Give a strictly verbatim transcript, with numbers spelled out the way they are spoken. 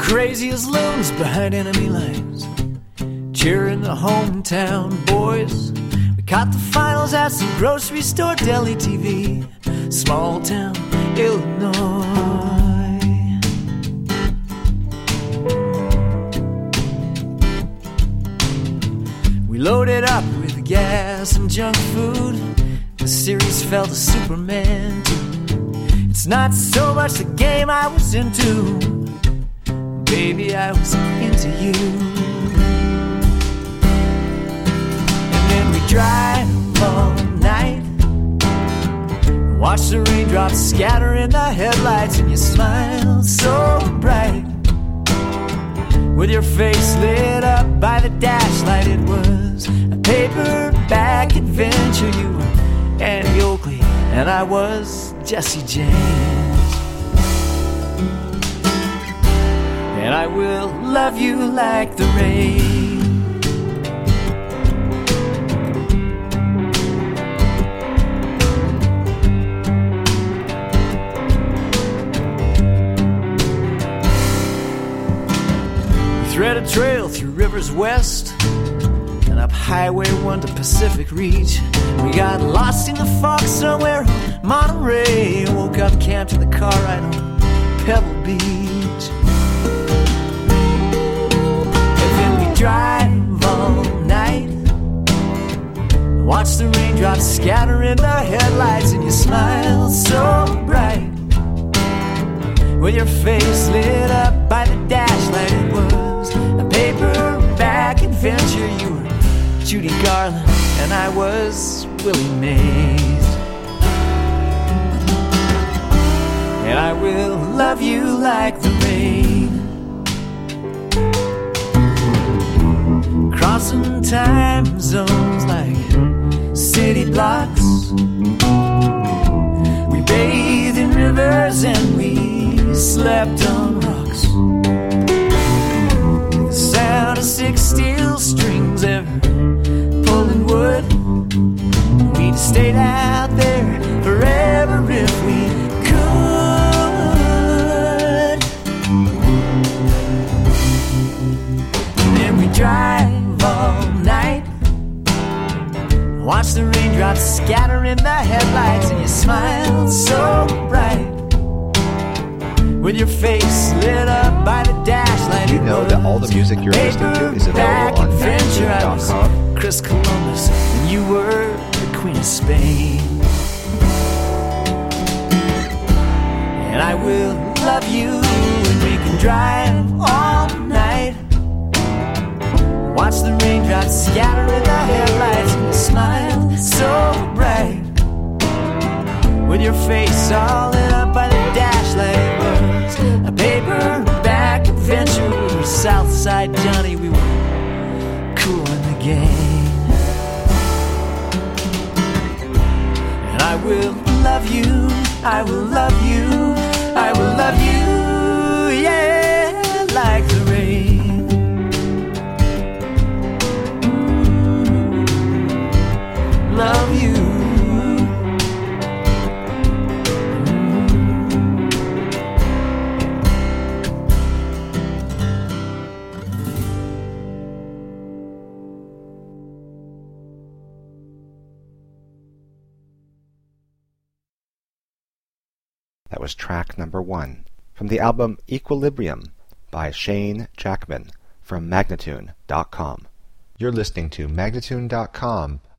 crazy as loons behind enemy lines, cheering the hometown boys. We caught the finals at some grocery store deli T V, small town Illinois. We loaded up with gas and junk food. The series felt a Superman too. It's not so much the game I was into, baby, I was into you. And then we drive all night, watch the raindrops scatter in the headlights, and you smile so bright, with your face lit up by the dash light. It was a paperback adventure. You were Annie Oakley and I was Jesse James. And I will love you like the rain. We thread a trail through rivers west and up Highway one to Pacific Reach. We got lost in the fog somewhere in Monterey, woke up camped in the car right on Pebble Beach. And then we drive all night, watch the raindrops scatter in the headlights, and you smile so bright, with your face lit up by the dash light. It was a paperback adventure. You were Judy Garland and I was Willie Mays. And I will love you like the rain, crossing time zones like city blocks. We bathed in rivers and we slept on rocks. The sound of six steel strings ever pulling wood. We'd stayed out there forever if we could. And then we drive all night, watch the raindrops scatter in the headlights, and you smile so bright, with your face lit up by the dash light. Do you know that all the music you're listening to is available on Magnatune dot com? Chris Columbus, and you were the Queen of Spain. And I will love you, and we can drive all night, watch the raindrops scatter in the headlights, and you smile so bright, with your face all lit up by the dash light. It was a paperback adventure. We were Southside Johnny, we were cool in the game. And I will love you, I will love you, I will love you, yeah, like the rain. Mm, love you. That was track number one from the album Equilibrium by Shane Jackman from Magnatune dot com. You're listening to Magnatune dot com